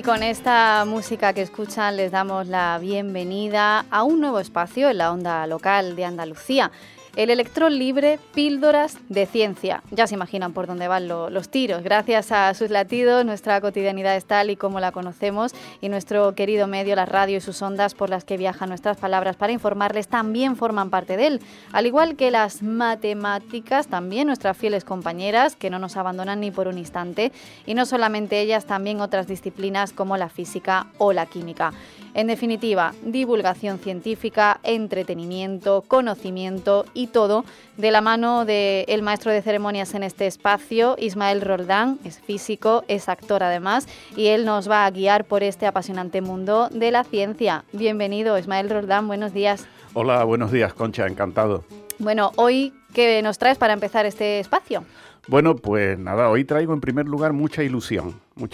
con esta música que escuchan les damos la bienvenida a un nuevo espacio en la onda local de Andalucía. El electrón libre, píldoras de ciencia. Ya se imaginan por dónde van los tiros. Gracias a sus latidos, nuestra cotidianidad es tal y como la conocemos y nuestro querido medio, la radio y sus ondas por las que viajan nuestras palabras para informarles, también forman parte de él. Al igual que las matemáticas, también nuestras fieles compañeras que no nos abandonan ni por un instante. Y no solamente ellas, también otras disciplinas como la física o la química. En definitiva, divulgación científica, entretenimiento, conocimiento y todo de la mano del maestro de ceremonias en este espacio, Ismael Roldán. Es físico, es actor además, y él nos va a guiar por este apasionante mundo de la ciencia. Bienvenido, Ismael Roldán, buenos días. Hola, buenos días, Concha, encantado. Bueno, hoy, ¿qué nos traes para empezar este espacio? Bueno, pues nada, hoy traigo en primer lugar mucha ilusión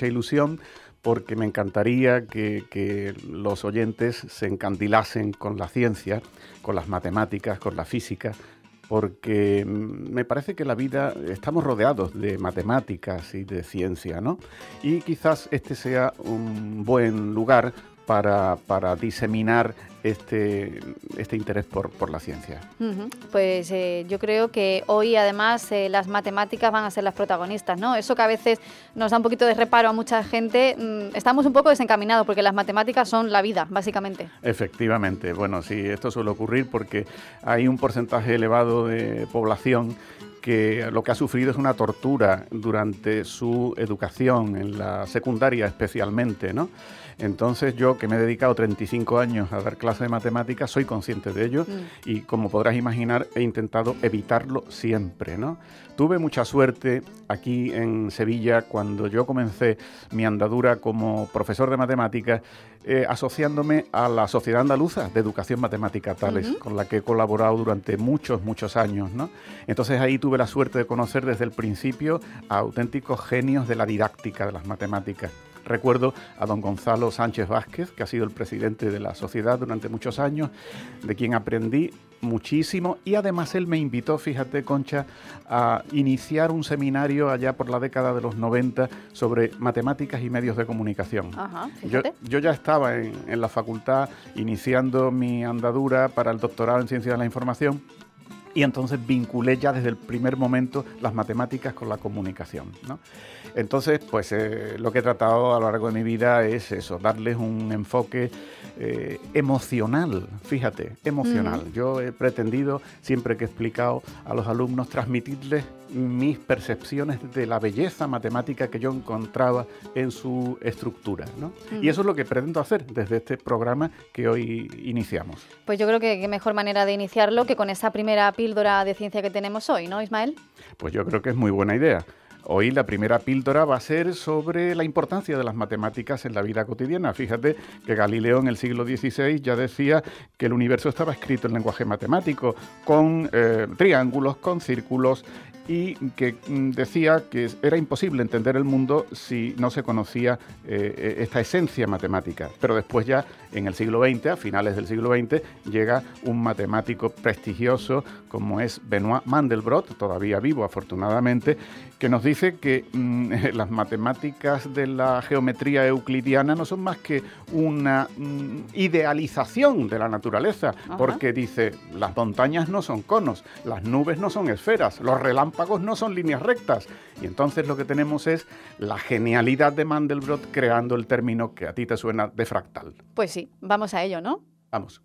porque me encantaría que los oyentes se encandilasen con la ciencia, con las matemáticas, con la física, porque me parece que la vida estamos rodeados de matemáticas y de ciencia, ¿no? Y quizás este sea un buen lugar para diseminar este interés por la ciencia. Pues yo creo que hoy además las matemáticas van a ser las protagonistas, ¿no? Eso que a veces nos da un poquito de reparo a mucha gente, estamos un poco desencaminados porque las matemáticas son la vida, básicamente. Efectivamente, bueno, sí, esto suele ocurrir porque hay un porcentaje elevado de población que lo que ha sufrido es una tortura durante su educación, en la secundaria especialmente, ¿no? Entonces yo, que me he dedicado 35 años a dar clases de matemáticas, soy consciente de ello y, como podrás imaginar, he intentado evitarlo siempre, ¿no? Tuve mucha suerte aquí en Sevilla cuando yo comencé mi andadura como profesor de matemáticas, asociándome a la Sociedad Andaluza de Educación Matemática Tales, con la que he colaborado durante muchos años, ¿no? Entonces ahí tuve la suerte de conocer desde el principio a auténticos genios de la didáctica de las matemáticas. Recuerdo a don Gonzalo Sánchez Vázquez, que ha sido el presidente de la sociedad durante muchos años, de quien aprendí muchísimo, y además él me invitó, fíjate, Concha, a iniciar un seminario allá por la década de los 90 sobre matemáticas y medios de comunicación. Ajá, fíjate. Yo ya estaba en la facultad iniciando mi andadura para el doctorado en Ciencias de la Información, y entonces vinculé ya desde el primer momento las matemáticas con la comunicación, ¿no? Entonces, pues lo que he tratado a lo largo de mi vida es eso, darles un enfoque emocional, fíjate, emocional. Yo he pretendido, siempre que he explicado a los alumnos, transmitirles mis percepciones de la belleza matemática que yo encontraba en su estructura, ¿no? Y eso es lo que pretendo hacer desde este programa que hoy iniciamos. Pues yo creo que qué mejor manera de iniciarlo que con esa primera píldora de ciencia que tenemos hoy, ¿no, Ismael? Pues yo creo que es muy buena idea. Hoy la primera píldora va a ser sobre la importancia de las matemáticas en la vida cotidiana. Fíjate que Galileo en el siglo XVI ya decía que el universo estaba escrito en lenguaje matemático, con triángulos, con círculos, y que decía que era imposible entender el mundo si no se conocía esta esencia matemática. Pero después ya, en el siglo XX, a finales del siglo XX, llega un matemático prestigioso como es Benoit Mandelbrot, todavía vivo afortunadamente, que nos dice que las matemáticas de la geometría euclidiana no son más que una idealización de la naturaleza. Ajá. Porque dice, las montañas no son conos, las nubes no son esferas, los relámpagos no son líneas rectas. Y entonces lo que tenemos es la genialidad de Mandelbrot creando el término que a ti te suena de fractal. Pues sí, vamos a ello, ¿no? Vamos.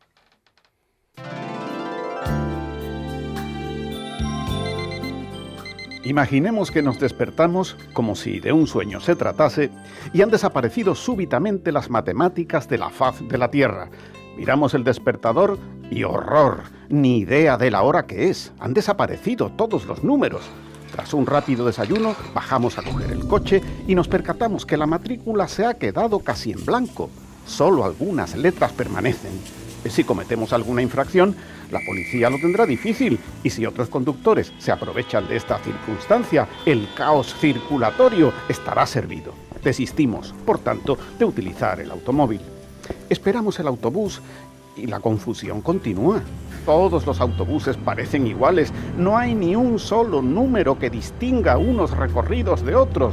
Imaginemos que nos despertamos como si de un sueño se tratase y han desaparecido súbitamente las matemáticas de la faz de la Tierra. Miramos el despertador y ¡horror! Ni idea de la hora que es. Han desaparecido todos los números. Tras un rápido desayuno, bajamos a coger el coche y nos percatamos que la matrícula se ha quedado casi en blanco. Solo algunas letras permanecen. Si cometemos alguna infracción, la policía lo tendrá difícil, y si otros conductores se aprovechan de esta circunstancia, el caos circulatorio estará servido. Desistimos, por tanto, de utilizar el automóvil. Esperamos el autobús y la confusión continúa. Todos los autobuses parecen iguales, no hay ni un solo número que distinga unos recorridos de otros.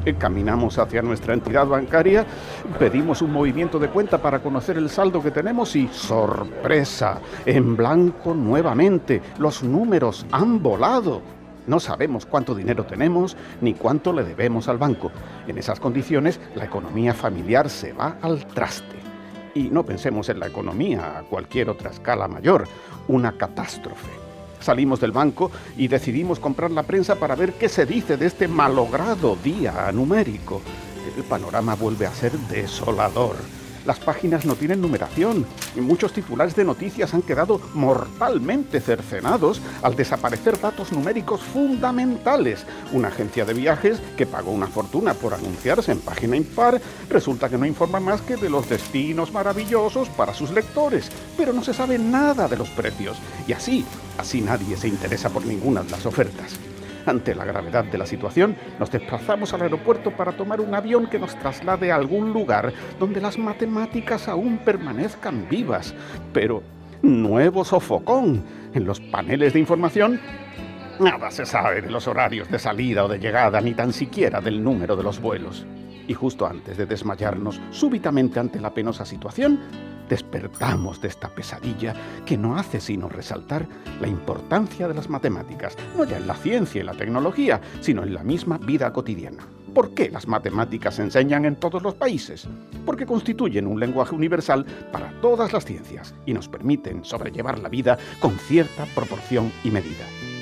Caminamos hacia nuestra entidad bancaria, pedimos un movimiento de cuenta para conocer el saldo que tenemos y ¡sorpresa! En blanco nuevamente, los números han volado. No sabemos cuánto dinero tenemos ni cuánto le debemos al banco. En esas condiciones, la economía familiar se va al traste. Y no pensemos en la economía a cualquier otra escala mayor, una catástrofe. Salimos del banco y decidimos comprar la prensa para ver qué se dice de este malogrado día numérico. El panorama vuelve a ser desolador. Las páginas no tienen numeración y muchos titulares de noticias han quedado mortalmente cercenados al desaparecer datos numéricos fundamentales. Una agencia de viajes que pagó una fortuna por anunciarse en página impar resulta que no informa más que de los destinos maravillosos para sus lectores, pero no se sabe nada de los precios y así nadie se interesa por ninguna de las ofertas. Ante la gravedad de la situación, nos desplazamos al aeropuerto para tomar un avión que nos traslade a algún lugar donde las matemáticas aún permanezcan vivas. Pero, nuevo sofocón. En los paneles de información, nada se sabe de los horarios de salida o de llegada, ni tan siquiera del número de los vuelos. Y justo antes de desmayarnos súbitamente ante la penosa situación, despertamos de esta pesadilla que no hace sino resaltar la importancia de las matemáticas, no ya en la ciencia y la tecnología, sino en la misma vida cotidiana. ¿Por qué las matemáticas se enseñan en todos los países? Porque constituyen un lenguaje universal para todas las ciencias y nos permiten sobrellevar la vida con cierta proporción y medida.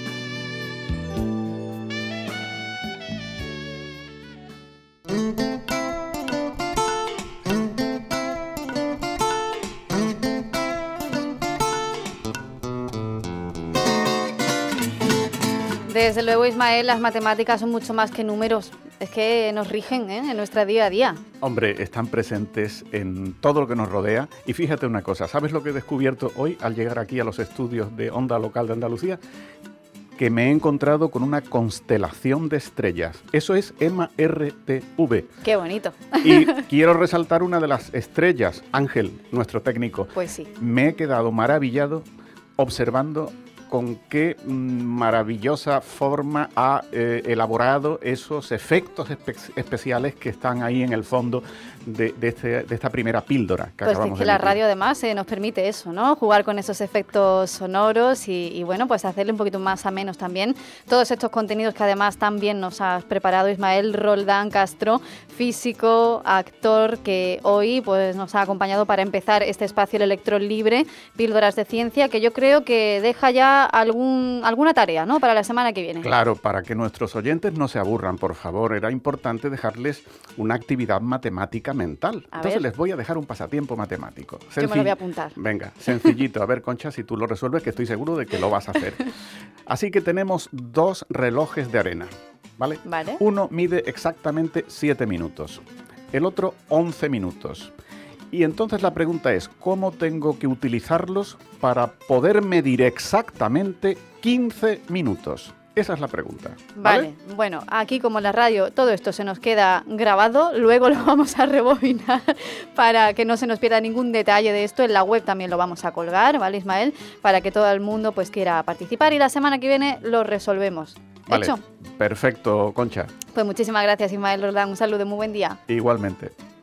Desde luego, Ismael, las matemáticas son mucho más que números. Es que nos rigen en nuestra día a día. Hombre, están presentes en todo lo que nos rodea. Y fíjate una cosa, ¿sabes lo que he descubierto hoy al llegar aquí a los estudios de Onda Local de Andalucía? Que me he encontrado con una constelación de estrellas. Eso es MRTV. ¡Qué bonito! Y quiero resaltar una de las estrellas, Ángel, nuestro técnico. Pues sí. Me he quedado maravillado observando con qué maravillosa forma ha elaborado esos efectos especiales que están ahí en el fondo de esta primera píldora que acabamos de Pues es que la radio además nos permite eso, ¿no? Jugar con esos efectos sonoros y bueno, pues hacerle un poquito más amenos también todos estos contenidos que además también nos has preparado Ismael Roldán Castro, físico, actor, que hoy pues nos ha acompañado para empezar este espacio El Electrón Libre, Píldoras de Ciencia, que yo creo que deja ya alguna tarea, ¿no?, para la semana que viene. Claro, para que nuestros oyentes no se aburran, por favor, era importante dejarles una actividad matemática mental. Entonces les voy a dejar un pasatiempo matemático. Yo me lo voy a apuntar. Venga, sencillito. A ver, Concha, si tú lo resuelves, que estoy seguro de que lo vas a hacer. Así que tenemos 2 relojes de arena, ¿vale? Vale. Uno mide exactamente 7 minutos, el otro 11 minutos. Y entonces la pregunta es, ¿cómo tengo que utilizarlos para poder medir exactamente 15 minutos? Esa es la pregunta. Vale, bueno, aquí como en la radio todo esto se nos queda grabado, luego lo vamos a rebobinar para que no se nos pierda ningún detalle de esto. En la web también lo vamos a colgar, ¿vale, Ismael? Para que todo el mundo pues quiera participar y la semana que viene lo resolvemos. Vale, ¿hecho? Perfecto, Concha. Pues muchísimas gracias, Ismael Roldán. Un saludo, muy buen día. Igualmente.